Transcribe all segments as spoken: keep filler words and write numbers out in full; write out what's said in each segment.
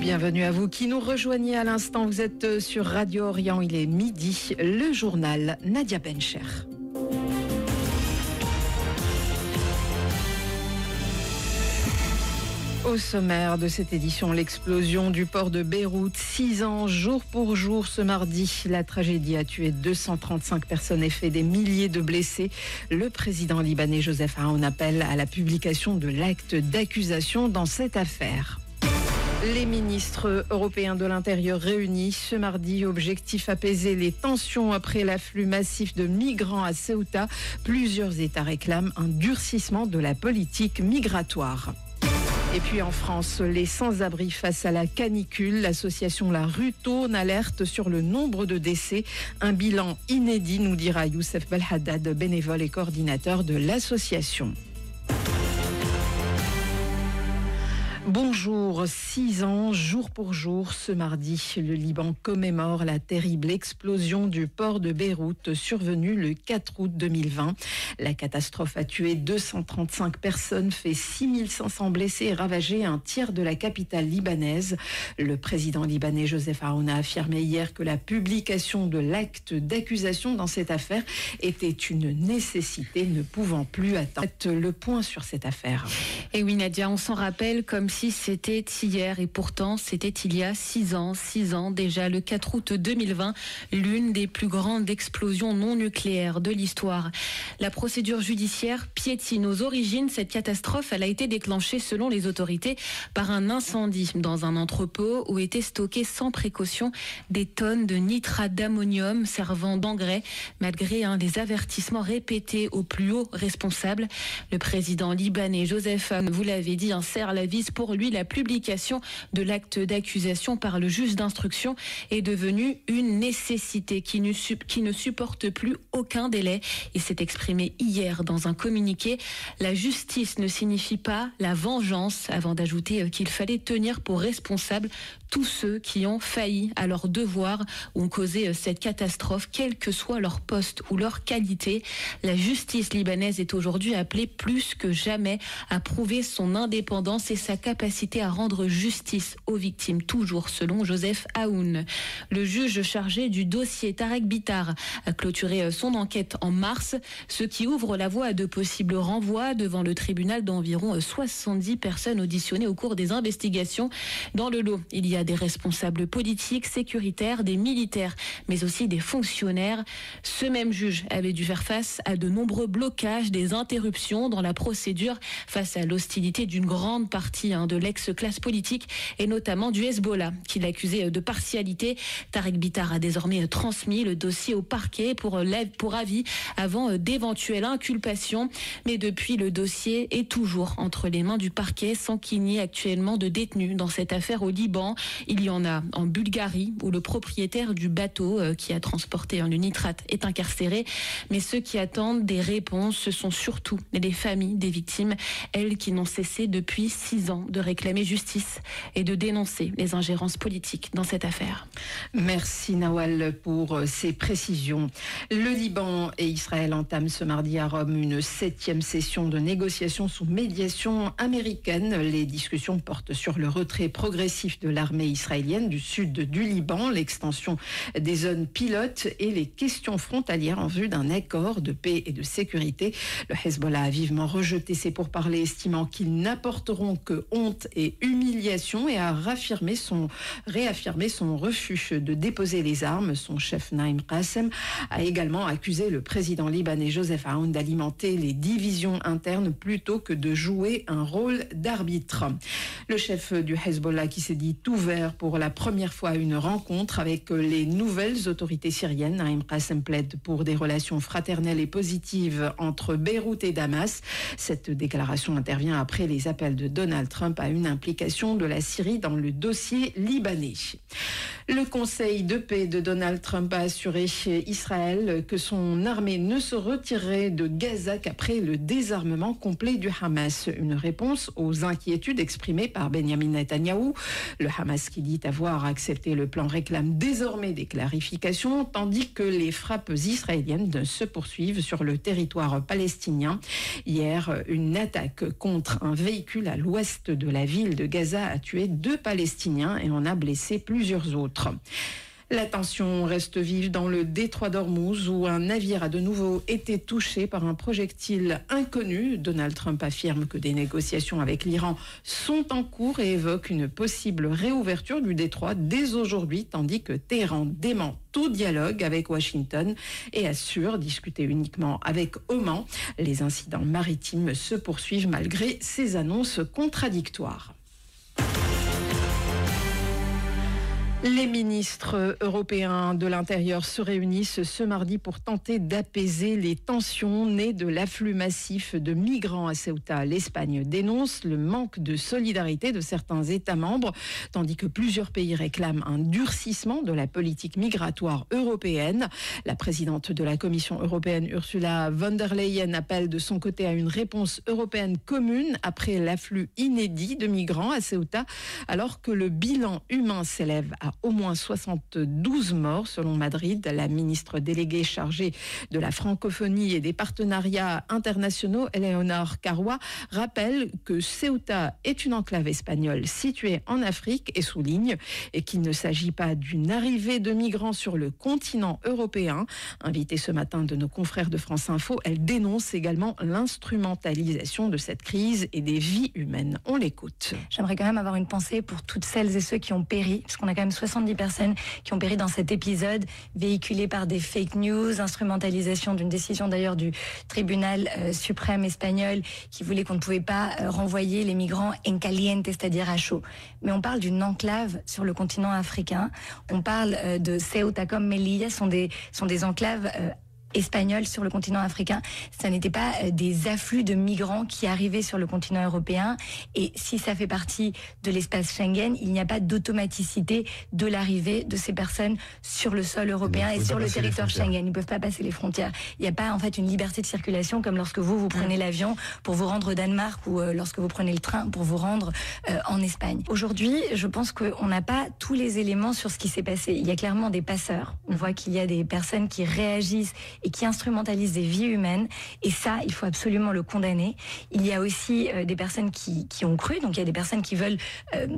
Bienvenue à vous qui nous rejoignez à l'instant. Vous êtes sur Radio Orient, il est midi. Le journal Nadia Bencher. Au sommaire de cette édition, l'explosion du port de Beyrouth, six ans jour pour jour ce mardi. La tragédie a tué deux cent trente-cinq personnes et fait des milliers de blessés. Le président libanais Joseph Aoun appelle à la publication de l'acte d'accusation dans cette affaire. Les ministres européens de l'Intérieur réunis ce mardi, objectif apaiser les tensions après l'afflux massif de migrants à Ceuta. Plusieurs États réclament un durcissement de la politique migratoire. Et puis en France, les sans-abri face à la canicule, l'association La Rue Tourne alerte sur le nombre de décès. Un bilan inédit, nous dira Youssef Belhaddad, bénévole et coordinateur de l'association. Bonjour, six ans, jour pour jour, ce mardi, le Liban commémore la terrible explosion du port de Beyrouth survenue le quatre août deux mille vingt. La catastrophe a tué deux cent trente-cinq personnes, fait six mille cinq cents blessés et ravagé un tiers de la capitale libanaise. Le président libanais Joseph Aoun a affirmé hier que la publication de l'acte d'accusation dans cette affaire était une nécessité, ne pouvant plus attendre. Le point sur cette affaire. Et oui Nadia, on s'en rappelle comme si c'était hier et pourtant c'était il y a six ans, six ans déjà, le quatre août deux mille vingt, l'une des plus grandes explosions non nucléaires de l'histoire. La procédure judiciaire piétine. Aux origines, cette catastrophe, elle a été déclenchée selon les autorités par un incendie dans un entrepôt où étaient stockés sans précaution des tonnes de nitrate d'ammonium servant d'engrais, malgré hein, des avertissements répétés aux plus hauts responsables. Le président libanais Joseph Aoun, vous l'avez dit, hein, serre la vis. Pour lui, la publication de l'acte d'accusation par le juge d'instruction est devenue une nécessité qui ne, qui ne supporte plus aucun délai. Il s'est exprimé hier dans un communiqué. La justice ne signifie pas la vengeance, avant d'ajouter qu'il fallait tenir pour responsables tous ceux qui ont failli à leur devoir ou ont causé cette catastrophe, quel que soit leur poste ou leur qualité. La justice libanaise est aujourd'hui appelée plus que jamais à prouver son indépendance et sa capacité à rendre justice aux victimes, toujours selon Joseph Aoun. Le juge chargé du dossier, Tarek Bitar, a clôturé son enquête en mars, ce qui ouvre la voie à de possibles renvois devant le tribunal d'environ soixante-dix personnes auditionnées au cours des investigations. Dans le lot, il y a des responsables politiques, sécuritaires, des militaires, mais aussi des fonctionnaires. Ce même juge avait dû faire face à de nombreux blocages, des interruptions dans la procédure face à l'hostilité d'une grande partie hein, de l'ex-classe politique et notamment du Hezbollah, qui l'accusait de partialité. Tarek Bitar a désormais transmis le dossier au parquet pour, pour avis avant d'éventuelles inculpations. Mais depuis, le dossier est toujours entre les mains du parquet sans qu'il n'y ait actuellement de détenus dans cette affaire au Liban. Il y en a en Bulgarie où le propriétaire du bateau qui a transporté le nitrate est incarcéré. Mais ceux qui attendent des réponses, ce sont surtout les familles des victimes, elles qui n'ont cessé depuis six ans de réclamer justice et de dénoncer les ingérences politiques dans cette affaire. Merci Nawal pour ces précisions. Le Liban et Israël entament ce mardi à Rome une septième session de négociations sous médiation américaine. Les discussions portent sur le retrait progressif de l'armée israélienne du sud du Liban, l'extension des zones pilotes et les questions frontalières en vue d'un accord de paix et de sécurité. Le Hezbollah a vivement rejeté ces pourparlers, estimant qu'ils n'apporteront que honte et humiliation, et a réaffirmé son, réaffirmé son refus de déposer les armes. Son chef Naim Qassem a également accusé le président libanais Joseph Aoun d'alimenter les divisions internes plutôt que de jouer un rôle d'arbitre. Le chef du Hezbollah qui s'est dit ouvert pour la première fois à une rencontre avec les nouvelles autorités syriennes. Naim Qassem plaide pour des relations fraternelles et positives entre Beyrouth et Damas. Cette déclaration intervient après les appels de Donald Trump à une implication de la Syrie dans le dossier libanais. Le Conseil de paix de Donald Trump a assuré Israël que son armée ne se retirerait de Gaza qu'après le désarmement complet du Hamas. Une réponse aux inquiétudes exprimées par Benjamin Netanyahou. Le Hamas Hamas, qui dit avoir accepté le plan, réclame désormais des clarifications, tandis que les frappes israéliennes se poursuivent sur le territoire palestinien. Hier, une attaque contre un véhicule à l'ouest de la ville de Gaza a tué deux Palestiniens et en a blessé plusieurs autres. La tension reste vive dans le détroit d'Ormuz où un navire a de nouveau été touché par un projectile inconnu. Donald Trump affirme que des négociations avec l'Iran sont en cours et évoque une possible réouverture du détroit dès aujourd'hui, tandis que Téhéran dément tout dialogue avec Washington et assure discuter uniquement avec Oman. Les incidents maritimes se poursuivent malgré ces annonces contradictoires. Les ministres européens de l'Intérieur se réunissent ce mardi pour tenter d'apaiser les tensions nées de l'afflux massif de migrants à Ceuta. L'Espagne dénonce le manque de solidarité de certains États membres, tandis que plusieurs pays réclament un durcissement de la politique migratoire européenne. La présidente de la Commission européenne, Ursula von der Leyen, appelle de son côté à une réponse européenne commune après l'afflux inédit de migrants à Ceuta, alors que le bilan humain s'élève à au moins soixante-douze morts selon Madrid. La ministre déléguée chargée de la francophonie et des partenariats internationaux, Eleonor Carrois, rappelle que Ceuta est une enclave espagnole située en Afrique et souligne et qu'il ne s'agit pas d'une arrivée de migrants sur le continent européen. Invitée ce matin de nos confrères de France Info, elle dénonce également l'instrumentalisation de cette crise et des vies humaines. On l'écoute. J'aimerais quand même avoir une pensée pour toutes celles et ceux qui ont péri, parce qu'on a quand même soixante-dix personnes qui ont péri dans cet épisode, véhiculé par des fake news, instrumentalisation d'une décision d'ailleurs du tribunal euh, suprême espagnol qui voulait qu'on ne pouvait pas euh, renvoyer les migrants en caliente, c'est-à-dire à chaud. Mais on parle d'une enclave sur le continent africain. On parle euh, de Ceuta comme Melilla, sont des, sont des enclaves euh, espagnols sur le continent africain. Ça n'était pas euh, des afflux de migrants qui arrivaient sur le continent européen. Et si ça fait partie de l'espace Schengen, il n'y a pas d'automaticité de l'arrivée de ces personnes sur le sol européen et sur le territoire Schengen. Ils ne peuvent pas passer les frontières. Il n'y a pas en fait une liberté de circulation comme lorsque vous, vous prenez mmh. l'avion pour vous rendre au Danemark ou euh, lorsque vous prenez le train pour vous rendre euh, en Espagne. Aujourd'hui, je pense qu'on n'a pas tous les éléments sur ce qui s'est passé. Il y a clairement des passeurs. On voit qu'il y a des personnes qui réagissent et qui instrumentalisent des vies humaines. Et ça, il faut absolument le condamner. Il y a aussi euh, des personnes qui, qui ont cru. Donc il y a des personnes qui veulent euh,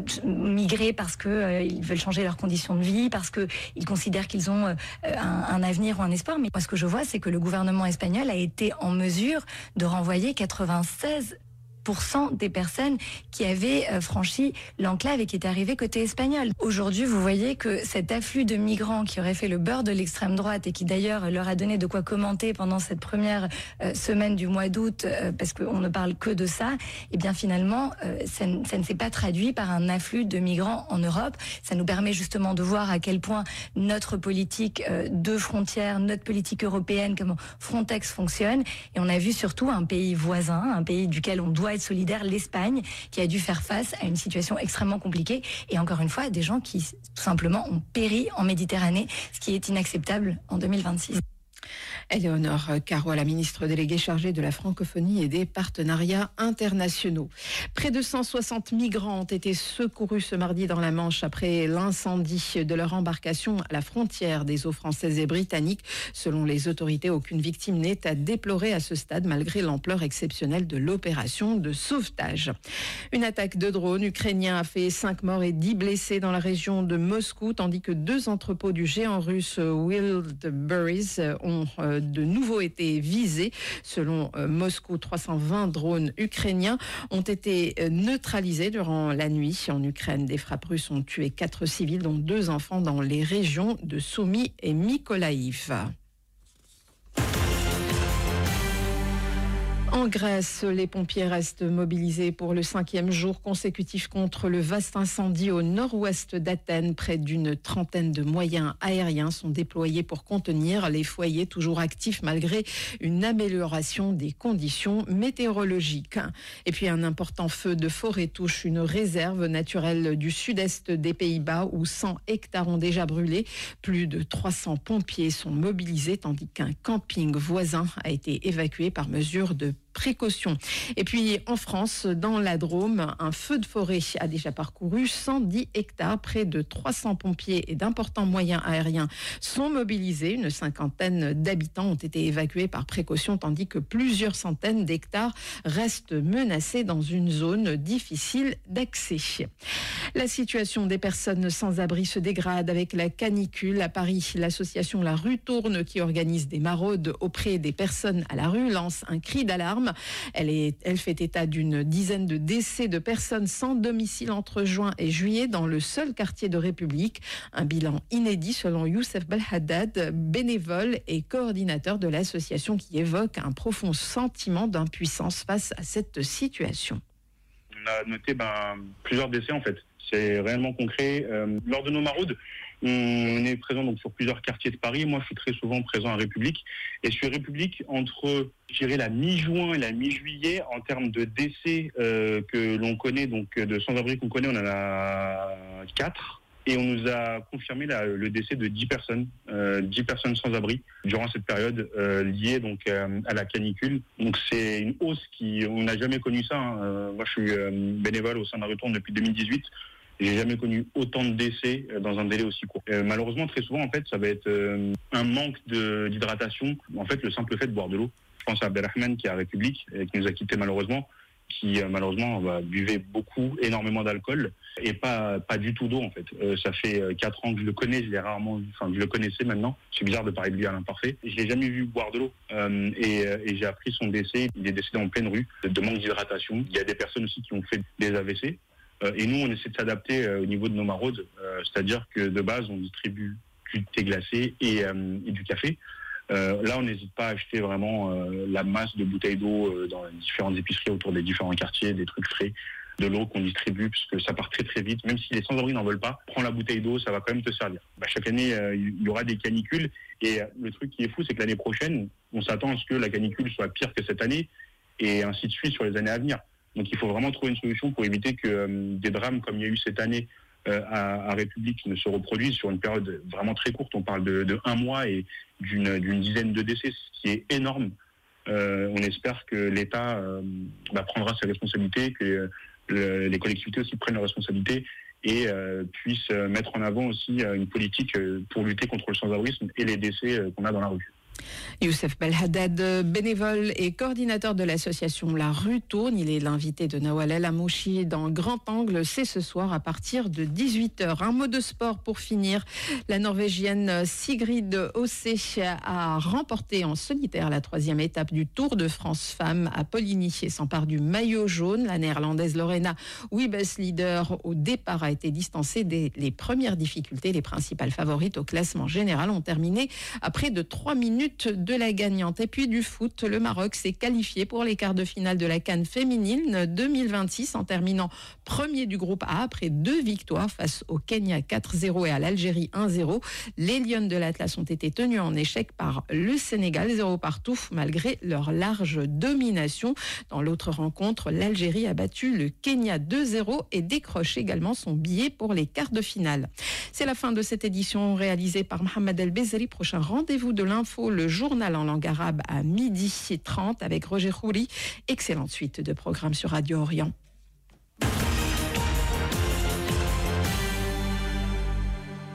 migrer parce qu'ils euh, veulent changer leurs conditions de vie, parce qu'ils considèrent qu'ils ont euh, un, un avenir ou un espoir. Mais moi, ce que je vois, c'est que le gouvernement espagnol a été en mesure de renvoyer quatre-vingt-seize pour cent des personnes qui avaient euh, franchi l'enclave et qui étaient arrivées côté espagnol. Aujourd'hui, vous voyez que cet afflux de migrants qui aurait fait le beurre de l'extrême droite et qui d'ailleurs leur a donné de quoi commenter pendant cette première euh, semaine du mois d'août, euh, parce qu'on ne parle que de ça, et bien finalement, euh, ça, ça ne s'est pas traduit par un afflux de migrants en Europe. Ça nous permet justement de voir à quel point notre politique euh, de frontières, notre politique européenne, comment Frontex fonctionne. Et on a vu surtout un pays voisin, un pays duquel on doit être solidaire, l'Espagne, qui a dû faire face à une situation extrêmement compliquée et encore une fois, des gens qui tout simplement ont péri en Méditerranée, ce qui est inacceptable en deux mille vingt-six. Eleonor Carrois, la ministre déléguée chargée de la francophonie et des partenariats internationaux. Près de cent soixante migrants ont été secourus ce mardi dans la Manche après l'incendie de leur embarcation à la frontière des eaux françaises et britanniques. Selon les autorités, aucune victime n'est à déplorer à ce stade malgré l'ampleur exceptionnelle de l'opération de sauvetage. Une attaque de drone ukrainien a fait cinq morts et dix blessés dans la région de Moscou, tandis que deux entrepôts du géant russe Wildberries ont de nouveau été visés. Selon euh, Moscou, trois cent vingt drones ukrainiens ont été euh, neutralisés durant la nuit. En Ukraine, des frappes russes ont tué quatre civils, dont deux enfants dans les régions de Soumy et Mykolaïv. En Grèce, les pompiers restent mobilisés pour le cinquième jour consécutif contre le vaste incendie au nord-ouest d'Athènes. Près d'une trentaine de moyens aériens sont déployés pour contenir les foyers toujours actifs malgré une amélioration des conditions météorologiques. Et puis un important feu de forêt touche une réserve naturelle du sud-est des Pays-Bas où cent hectares ont déjà brûlé. Plus de trois cents pompiers sont mobilisés tandis qu'un camping voisin a été évacué par mesure de précautions. Et puis en France, dans la Drôme, un feu de forêt a déjà parcouru cent dix hectares. Près de trois cents pompiers et d'importants moyens aériens sont mobilisés. Une cinquantaine d'habitants ont été évacués par précaution, tandis que plusieurs centaines d'hectares restent menacés dans une zone difficile d'accès. La situation des personnes sans abri se dégrade avec la canicule. À Paris, l'association La Rue Tourne, qui organise des maraudes auprès des personnes à la rue, lance un cri d'alarme. Elle, est, elle fait état d'une dizaine de décès de personnes sans domicile entre juin et juillet dans le seul quartier de République. Un bilan inédit selon Youssef Belhaddad, bénévole et coordinateur de l'association, qui évoque un profond sentiment d'impuissance face à cette situation. On a noté ben, plusieurs décès en fait. C'est réellement concret. Euh, lors de nos maraudes, on est présent donc sur plusieurs quartiers de Paris. Moi, je suis très souvent présent à République. Et sur République, entre, je dirais, la mi-juin et la mi-juillet, en termes de décès euh, que l'on connaît, donc de sans-abri qu'on connaît, on en a quatre. Et on nous a confirmé la, le décès de dix personnes, euh, dix personnes sans abri durant cette période euh, liée donc euh, à la canicule. Donc c'est une hausse qui, on n'a jamais connu ça. Hein. Euh, moi, je suis euh, bénévole au sein de la Rue Tourne depuis deux mille dix-huit. J'ai jamais connu autant de décès dans un délai aussi court. Euh, malheureusement, très souvent, en fait, ça va être euh, un manque de, d'hydratation. En fait, le simple fait de boire de l'eau. Je pense à Abdelrahman qui est à République et qui nous a quittés malheureusement, qui euh, malheureusement bah, buvait beaucoup, énormément d'alcool et pas pas du tout d'eau en fait. Euh, ça fait euh, quatre ans que je le connais, je l'ai rarement, enfin je le connaissais maintenant. C'est bizarre de parler de lui à l'imparfait. Je l'ai jamais vu boire de l'eau euh, et, euh, et j'ai appris son décès. Il est décédé en pleine rue de manque d'hydratation. Il y a des personnes aussi qui ont fait des A V C. Euh, et nous, on essaie de s'adapter euh, au niveau de nos maraudes, euh, c'est-à-dire que de base, on distribue du thé glacé et, euh, et du café. Euh, là, on n'hésite pas à acheter vraiment euh, la masse de bouteilles d'eau euh, dans les différentes épiceries autour des différents quartiers, des trucs frais, de l'eau qu'on distribue, parce que ça part très très vite. Même si les sans-abri n'en veulent pas, prends la bouteille d'eau, ça va quand même te servir. Bah, chaque année, euh, il y aura des canicules. Et euh, le truc qui est fou, c'est que l'année prochaine, on s'attend à ce que la canicule soit pire que cette année, et ainsi de suite sur les années à venir. Donc il faut vraiment trouver une solution pour éviter que euh, des drames comme il y a eu cette année euh, à, à République ne se reproduisent sur une période vraiment très courte. On parle de, de un mois et d'une, d'une dizaine de décès, ce qui est énorme. Euh, on espère que l'État euh, bah, prendra ses responsabilités, que le, les collectivités aussi prennent leurs responsabilités et euh, puissent mettre en avant aussi euh, une politique euh, pour lutter contre le sans-abrisme et les décès euh, qu'on a dans la rue. Youssef Belhaddad, bénévole et coordinateur de l'association La Rue Tourne. Il est l'invité de Nawal El Amouchi dans Grand Angle. C'est ce soir à partir de dix-huit heures. Un mot de sport pour finir. La Norvégienne Sigrid Åse a remporté en solitaire la troisième étape du Tour de France Femmes à Poligny et s'empare du maillot jaune. La néerlandaise Lorena Wiebes, leader au départ, a été distancée des les premières difficultés. Les principales favorites au classement général ont terminé à près de trois minutes de la gagnante. Et puis du foot, le Maroc s'est qualifié pour les quarts de finale de la CAN féminine deux mille vingt-six en terminant premier du groupe A après deux victoires face au Kenya quatre zéro et à l'Algérie un zéro. Les Lionnes de l'Atlas ont été tenues en échec par le Sénégal zéro partout malgré leur large domination. Dans l'autre rencontre, l'Algérie a battu le Kenya deux zéro et décroche également son billet pour les quarts de finale. C'est la fin de cette édition réalisée par Mohamed El Bezri. Prochain rendez-vous de l'info, le journal en langue arabe à midi trente avec Roger Khouri. Excellente suite de programmes sur Radio Orient.